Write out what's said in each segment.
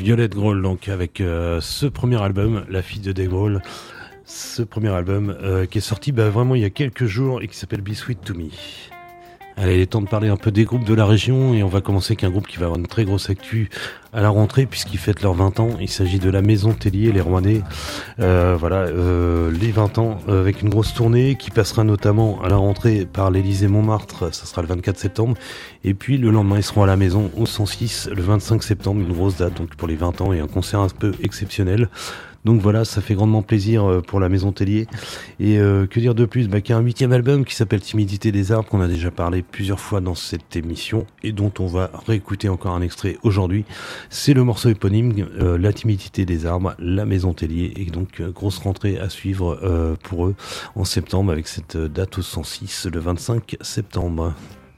Violette Grohl, donc avec ce premier album, La fille de Dave Grohl, ce premier album qui est sorti vraiment il y a quelques jours et qui s'appelle Be Sweet to Me. Allez, il est temps de parler un peu des groupes de la région et on va commencer avec un groupe qui va avoir une très grosse actu à la rentrée puisqu'ils fêtent leurs 20 ans. Il s'agit de la Maison Tellier, les Rouennais. Les 20 ans avec une grosse tournée qui passera notamment à la rentrée par l'Élysée-Montmartre, ça sera le 24 septembre. Et puis le lendemain, ils seront à la Maison au 106 le 25 septembre, une grosse date donc pour les 20 ans et un concert un peu exceptionnel. Donc voilà, ça fait grandement plaisir pour la Maison Tellier. Et que dire de plus, qu'il y a un 8e album qui s'appelle Timidité des arbres, qu'on a déjà parlé plusieurs fois dans cette émission et dont on va réécouter encore un extrait aujourd'hui. C'est le morceau éponyme, La Timidité des arbres, la Maison Tellier. Et donc grosse rentrée à suivre pour eux en septembre avec cette date au 106 le 25 septembre.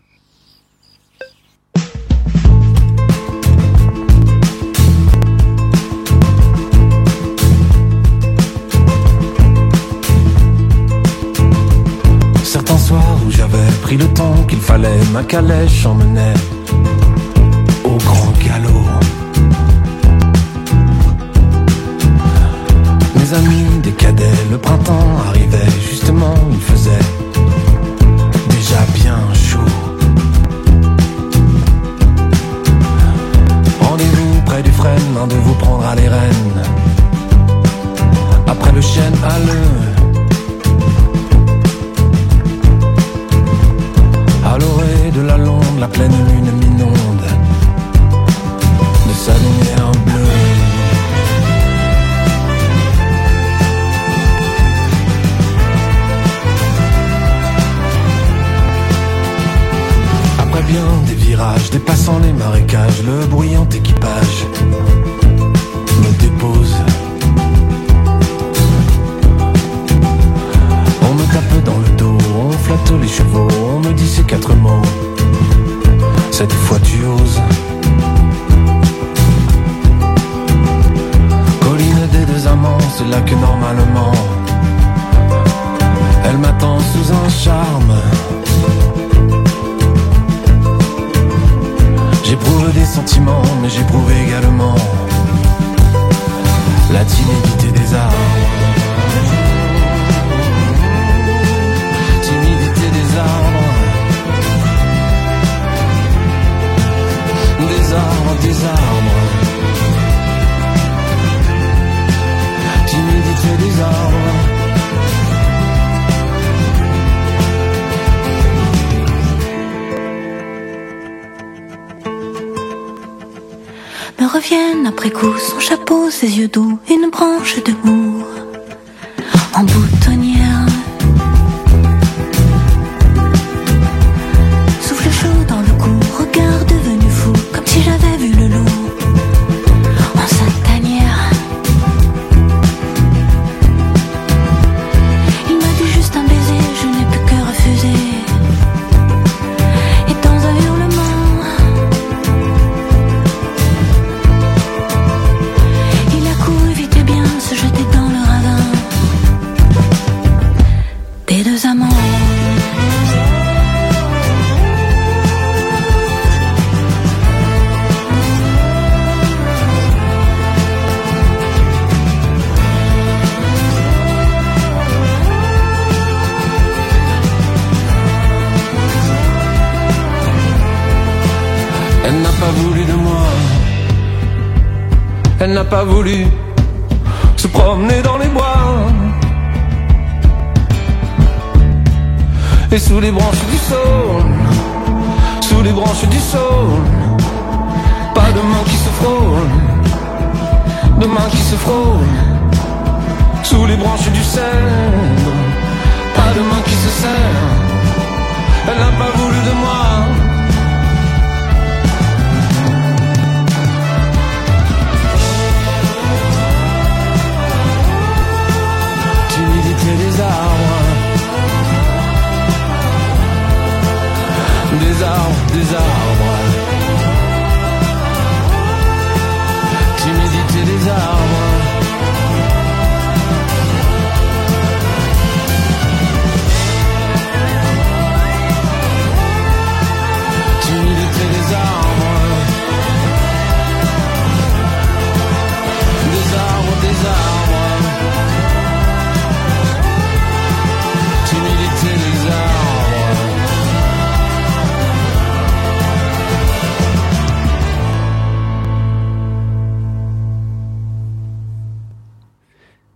Certains soirs où j'avais pris le temps qu'il fallait, ma calèche emmenait au grand galop. Mes amis, des cadets, le printemps arrivait, justement il faisait déjà bien chaud. Rendez-vous près du frêne, l'un de vous prendra les rênes. Après le chêne halleux, à l'orée de la londe, la pleine lune m'inonde de sa lumière bleue. Après bien des virages, dépassant les marécages, le bruyant équipage me dépose. On me tape dans le dos, on flatte les chevaux, on me dit ces 4 mots. Cette fois tu oses. Colline des 2 amants, c'est là que normalement elle m'attend sous un charme. J'éprouve des sentiments, mais j'éprouve également la timidité des arbres. Des arbres, timidité des arbres. Me reviennent après coup son chapeau, ses yeux doux, une branche de houx en boutonnière. Souffle chaud dans le cou, regard devenu fou, comme si j'avais vu le loup en sa tanière. Il m'a dit juste un baiser, je n'ai plus que refuser. Et dans un hurlement, il a couru vite et bien, se jeter dans le ravin des 2 amants. Elle n'a pas voulu de moi, elle n'a pas voulu se promener dans les bois. Et sous les branches du saule, sous les branches du saule, pas de main qui se frôle, de main qui se frôle. Sous les branches du cèdre, pas de main qui se serre. Elle n'a pas voulu de moi. Des arbres, des arbres, des arbres, timidité des arbres.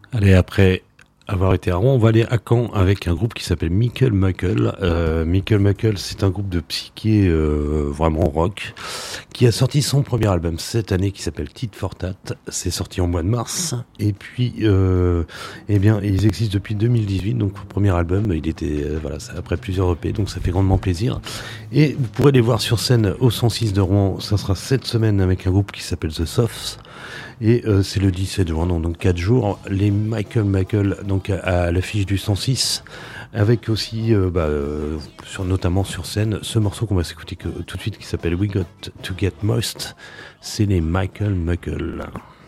Allez, après avoir été à Rouen, on va aller à Caen avec un groupe qui s'appelle Michael Muckle. Michael Muckle, c'est un groupe de psyché vraiment rock qui a sorti son premier album cette année qui s'appelle Tit for Tat. C'est sorti en mois de mars. Et puis, eh bien, ils existent depuis 2018. Donc, le premier album, il était voilà, ça, après plusieurs EP, donc ça fait grandement plaisir. Et vous pourrez les voir sur scène au 106 de Rouen. Ça sera cette semaine avec un groupe qui s'appelle The Softs. Et c'est le 17 juin, donc 4 jours, les Michael Muckle, donc à l'affiche du 106, avec aussi, notamment sur scène, ce morceau qu'on va s'écouter tout de suite qui s'appelle We Got to Get Moist, c'est les Michael Muckle.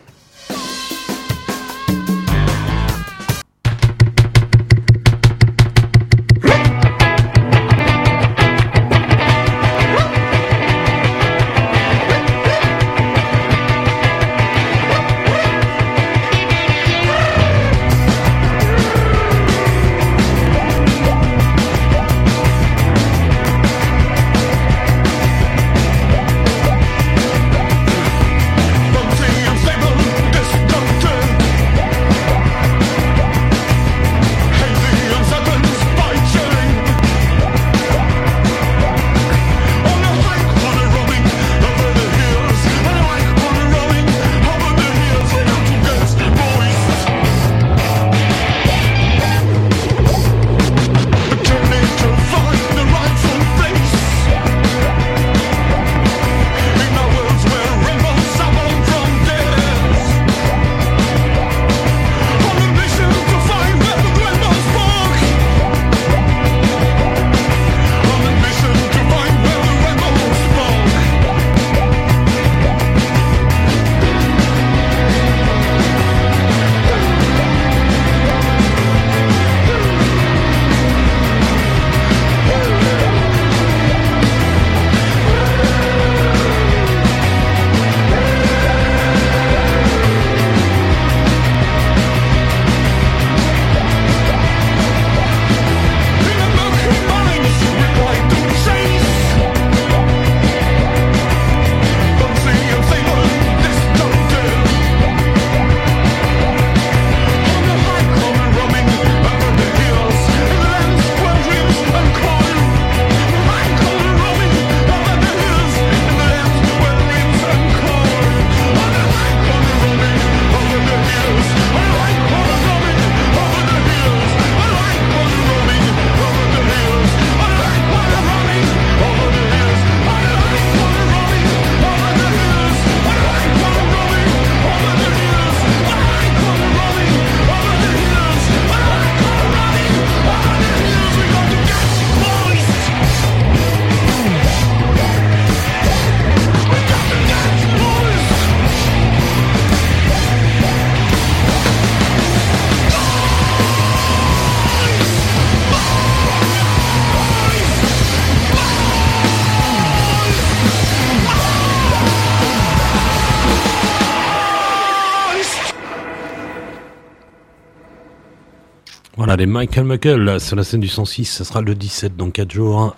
Voilà, les Michael Muckle sur la scène du 106, ça sera le 17 dans 4 jours.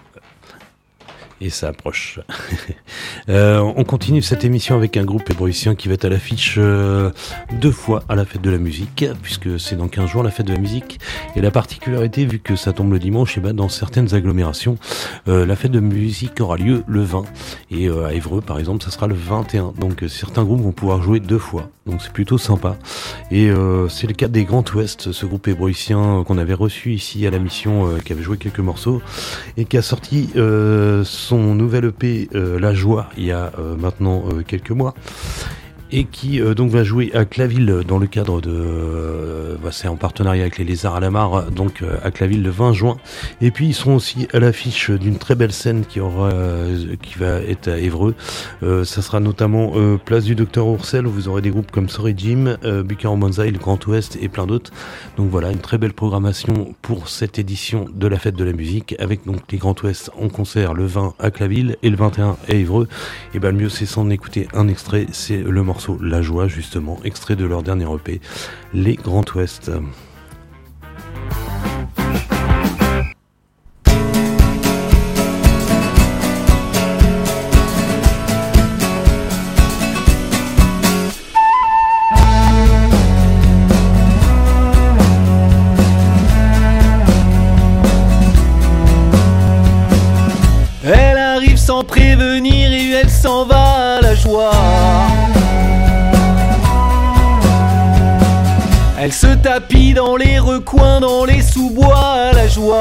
Et ça approche. On continue cette émission avec un groupe hébroïcien qui va être à l'affiche 2 fois à la fête de la musique, puisque c'est dans 15 jours la fête de la musique. Et la particularité, vu que ça tombe le dimanche, et ben dans certaines agglomérations, la fête de musique aura lieu le 20. Et à Évreux, par exemple, ça sera le 21. Donc certains groupes vont pouvoir jouer 2 fois. Donc c'est plutôt sympa. Et c'est le cas des Grand Ouest, ce groupe hébroïcien qu'on avait reçu ici à la mission, qui avait joué quelques morceaux, et qui a sorti son nouvel EP La Joie il y a maintenant quelques mois, et qui donc va jouer à Claville dans le cadre de c'est en partenariat avec les Lézards à la Mare, donc à Claville le 20 juin. Et puis ils seront aussi à l'affiche d'une très belle scène qui va être à Évreux. Ça sera notamment place du Docteur Oursel, où vous aurez des groupes comme Sorry Jim, Bucaro Monzaï, le Grand Ouest et plein d'autres. Donc voilà, une très belle programmation pour cette édition de la fête de la musique, avec donc les Grand Ouest en concert le 20 à Claville et le 21 à Évreux. Et ben le mieux c'est s'en écouter un extrait, c'est le morceau La Joie, justement, extrait de leur dernier EP, les Grand Ouest. Elle se tapit dans les recoins, dans les sous-bois, la joie.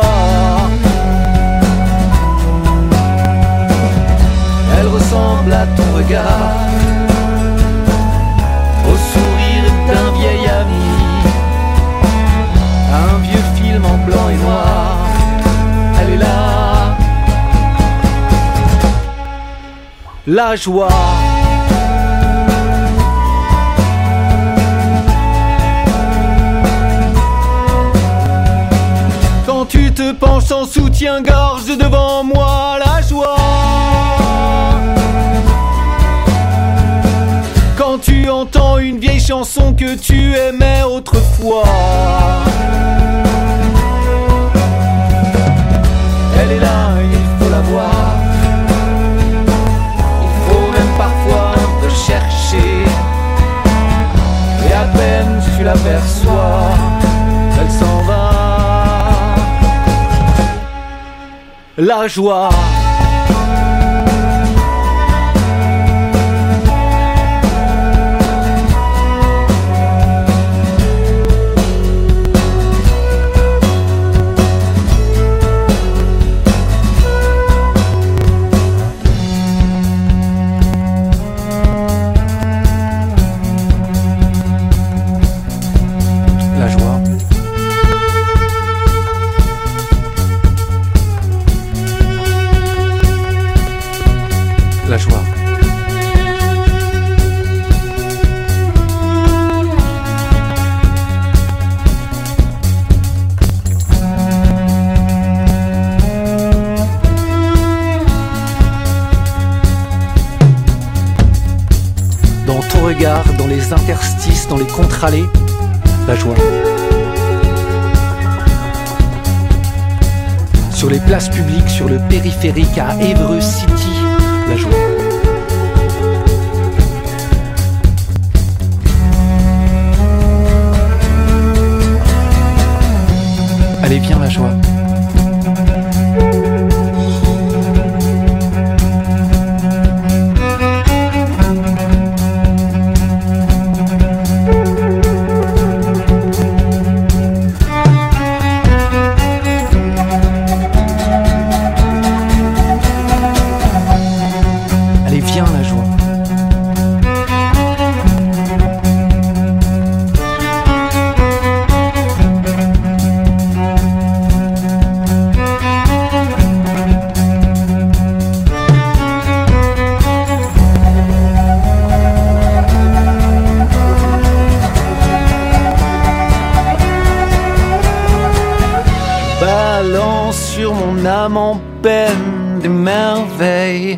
Elle ressemble à ton regard, au sourire d'un vieil ami, à un vieux film en blanc et noir. Elle est là, la joie. Quand tu te penches en soutien-gorge devant moi, la joie. Quand tu entends une vieille chanson que tu aimais autrefois. Elle est là, il faut la voir. Il faut même parfois un peu chercher. Et à peine tu l'aperçois, elle s'en va. La joie. La joie. Dans ton regard, dans les interstices, dans les contre-allées, la joie. Sur les places publiques, sur le périphérique à Évreux City, la joie. Allez, viens la joie. Sur mon âme en peine des merveilles,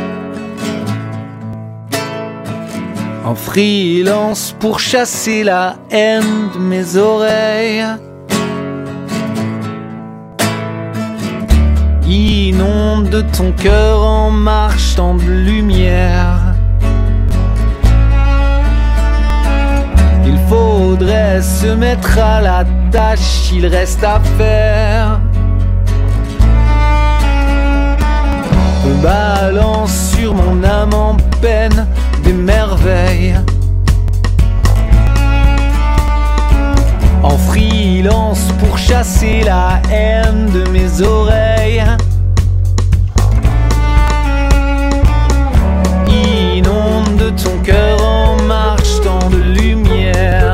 en freelance pour chasser la haine de mes oreilles. Inonde ton cœur en marche dans de lumière. Il faudrait se mettre à la tâche, il reste à faire. Balance sur mon âme en peine des merveilles, en freelance pour chasser la haine de mes oreilles. Inonde ton cœur en marche dans de lumière.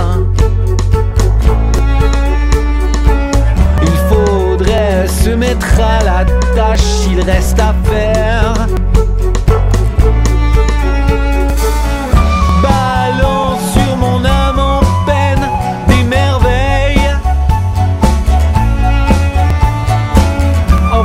Il faudrait se mettre à la tâche, il reste à faire. Balance sur mon âme en peine des merveilles,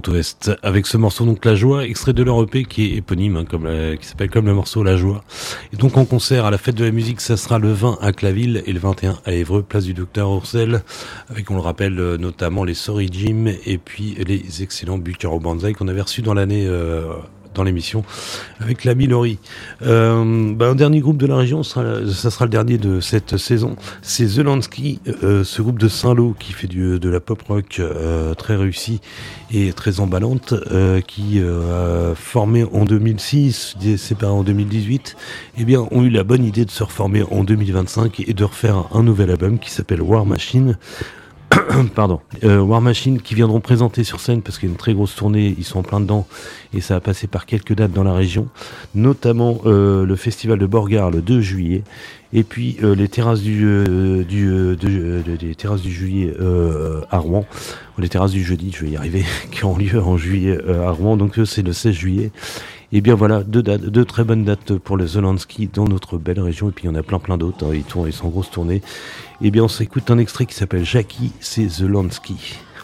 Grand Ouest avec ce morceau donc La Joie, extrait de leur EP qui est éponyme, qui s'appelle comme le morceau La Joie. Et donc en concert à la Fête de la Musique, ça sera le 20 à Claville et le 21 à Évreux, place du Docteur Ourcel, avec, on le rappelle, notamment les Sorry Jim et puis les excellents Bucaro Banzai qu'on avait reçus dans l'année dans l'émission avec l'ami Laurie. Un dernier groupe de la région, ça sera le dernier de cette saison, c'est The Lansky, ce groupe de Saint-Lô qui fait de la pop rock très réussie et très emballante, qui formé en 2006, séparé en 2018, ont eu la bonne idée de se reformer en 2025 et de refaire un nouvel album qui s'appelle War Machine. War Machine, qui viendront présenter sur scène parce qu'il y a une très grosse tournée, ils sont en plein dedans et ça va passer par quelques dates dans la région, notamment le festival de Borgard le 2 juillet et puis les terrasses du juillet à Rouen, ou les terrasses du jeudi, je vais y arriver, qui ont lieu en juillet à Rouen, donc c'est le 16 juillet. Et bien voilà, deux très bonnes dates pour le Zelensky dans notre belle région, et puis il y en a plein d'autres, ils sont en grosse tournée. Et bien on s'écoute un extrait qui s'appelle Jackie, c'est Zelensky.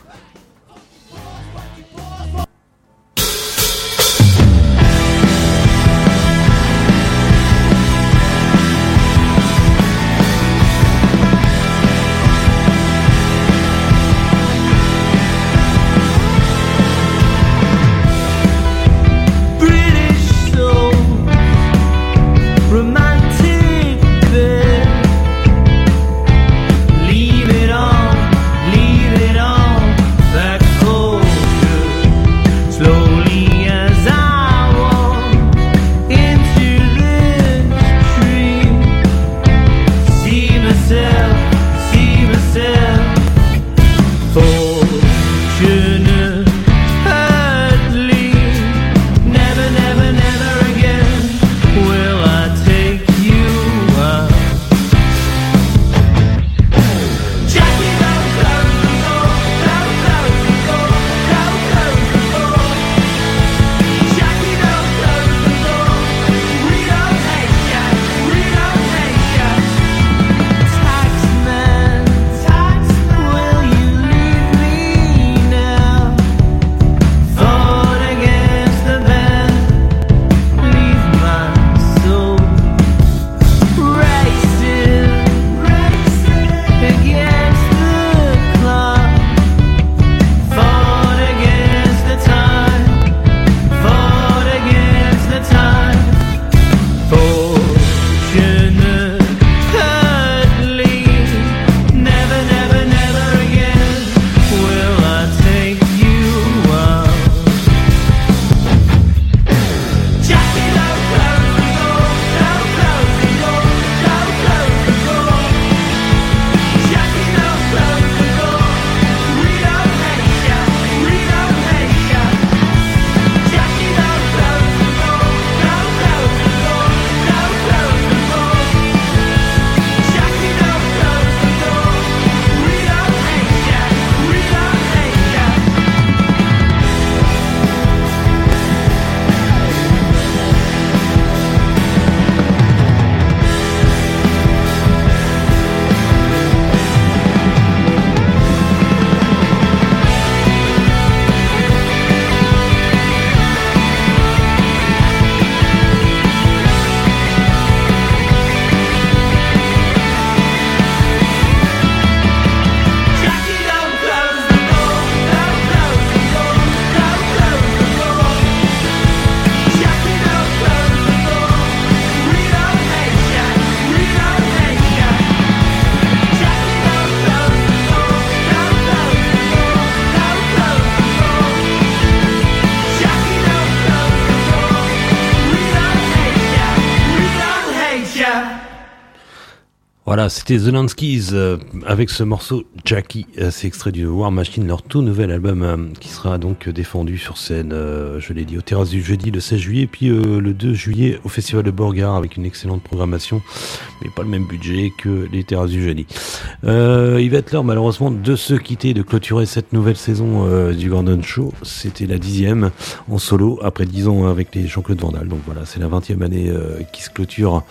Voilà, c'était The Lanskys avec ce morceau Jackie, c'est extrait du War Machine, leur tout nouvel album qui sera donc défendu sur scène, je l'ai dit, aux Terrasses du Jeudi le 16 juillet, puis le 2 juillet au Festival de Borgard avec une excellente programmation, mais pas le même budget que les Terrasses du Jeudi. Il va être l'heure malheureusement de se quitter, de clôturer cette nouvelle saison du Gordon Show. C'était la 10e en solo, après 10 ans avec les Jean-Claude Vandal, donc voilà, c'est la 20e année qui se clôture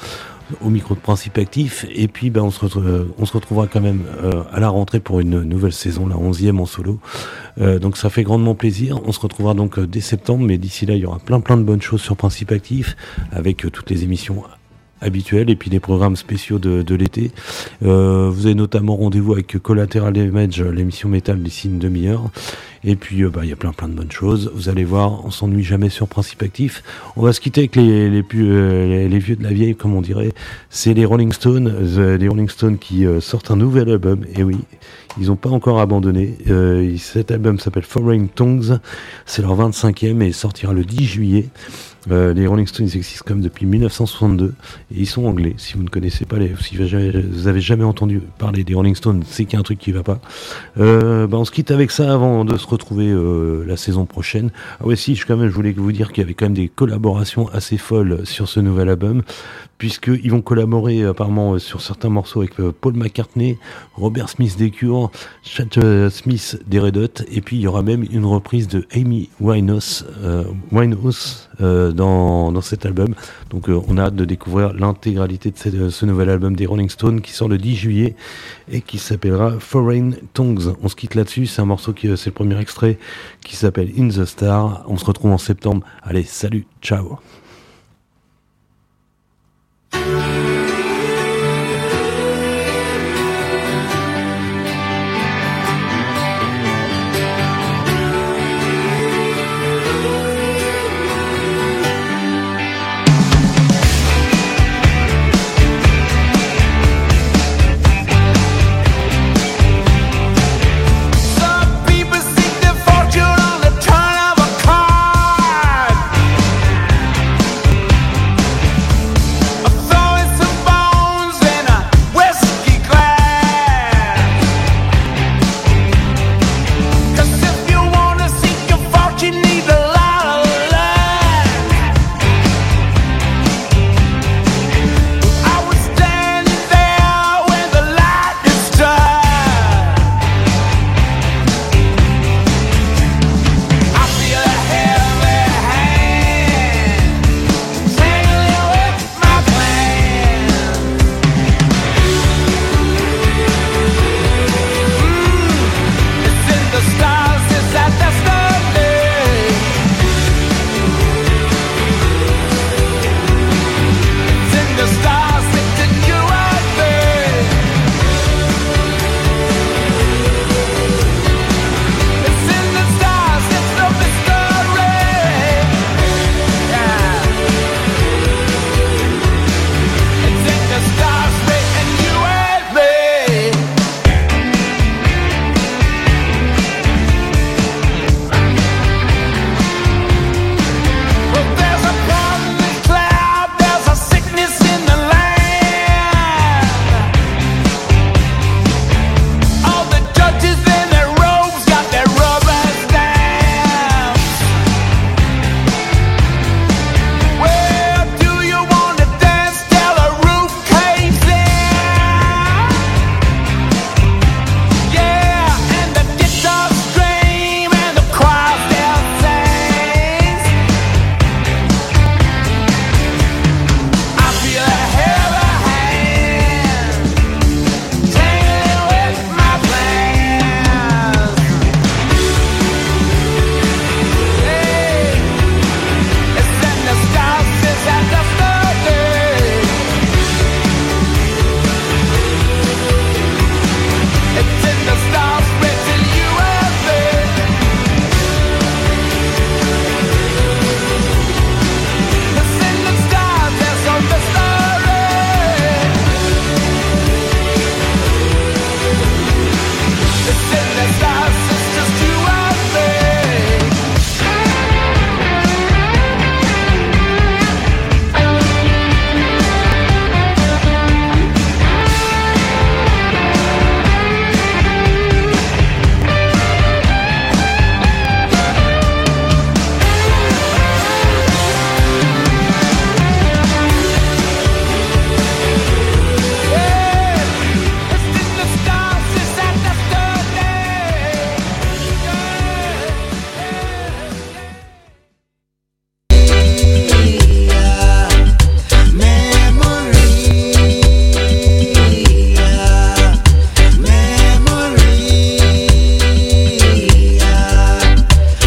au micro de Principe Actif. Et puis on se retrouvera quand même à la rentrée pour une nouvelle saison, la 11e en solo. Donc ça fait grandement plaisir. On se retrouvera donc dès septembre, mais d'ici là il y aura plein de bonnes choses sur Principe Actif, avec toutes les émissions habituels et puis des programmes spéciaux de l'été. Vous avez notamment rendez-vous avec Collateral Damage, l'émission métal d'ici une demi-heure. Et puis il y a plein de bonnes choses. Vous allez voir, on s'ennuie jamais sur Principe Actif. On va se quitter avec les vieux de la vieille, comme on dirait. C'est les Rolling Stones, qui sortent un nouvel album. Et oui, ils n'ont pas encore abandonné. Cet album s'appelle Foreign Tongues. C'est leur 25e et sortira le 10 juillet. Les Rolling Stones existent comme depuis 1962 et ils sont anglais. Si vous ne connaissez pas, si vous avez jamais entendu parler des Rolling Stones, c'est qu'il y a un truc qui va pas. On se quitte avec ça avant de se retrouver la saison prochaine. Ah ouais, si, je voulais vous dire qu'il y avait quand même des collaborations assez folles sur ce nouvel album, puisqu'ils vont collaborer apparemment sur certains morceaux avec Paul McCartney, Robert Smith des Cure, Chad Smith des Red Hot, et puis il y aura même une reprise de Amy Winehouse dans cet album. Donc on a hâte de découvrir l'intégralité de ce nouvel album des Rolling Stones qui sort le 10 juillet et qui s'appellera Foreign Tongues. On se quitte là-dessus, c'est un morceau c'est le premier extrait qui s'appelle In the Star. On se retrouve en septembre. Allez, salut, ciao.